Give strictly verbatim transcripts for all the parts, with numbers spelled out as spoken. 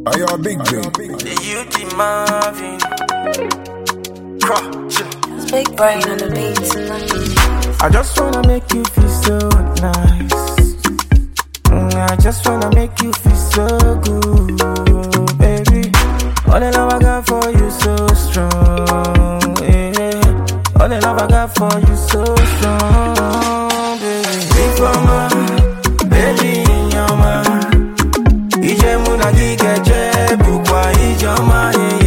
Are you a big big? The youth in Marvin. Crotch. It's Big Brain on the beat. I just wanna make you feel so nice. Mm, I just wanna make you feel so good, baby. All the love I got for you so strong, yeah. All the love I got for you so strong, baby. Big mama, baby, you're my. Ije muna gigeje, bukwa ijoma, yeah.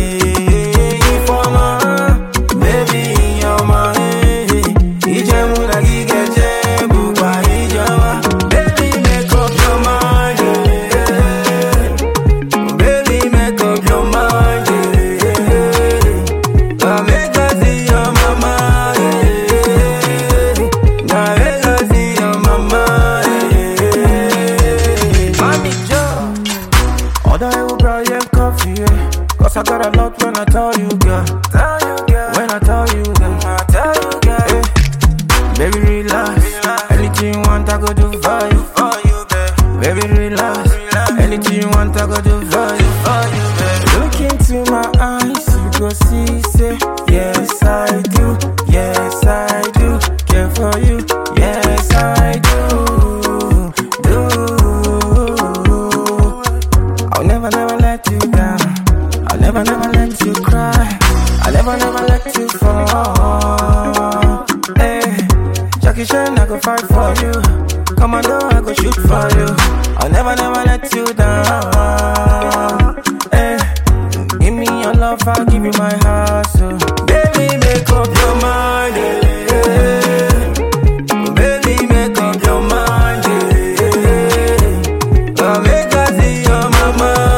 Cause I got a lot when I tell you, girl. Tell you, girl. When I tell you, girl. I tell you, girl. Hey. Baby, relax. relax. Anything you want, I go do for you. For you, baby. Baby, relax. relax. Anything you want, I go do for you. For you, baby. Look into my eyes, you go see, say, yes, I do. Yes, I do. Care for you. Yes, I do. Do. I'll never, never let you down. I'll never, never let you cry. I'll never, never let you fall. Hey, Jackie Chan, I go fight for you. Commando, I go shoot for you. I'll never, never let you down. Hey, give me your love, I'll give you my heart. So, baby, make up your mind. Yeah. Baby, make up your mind. Yeah. I'll make her see your mama.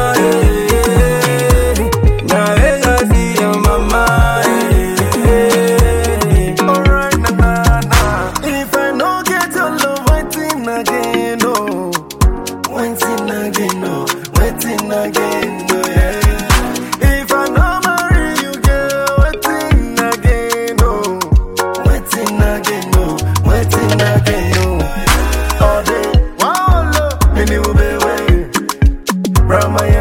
Again, oh yeah. If I no marry you, girl, waiting again, oh, waiting again, oh, waiting again, oh. All day, wow, love, me new baby, from my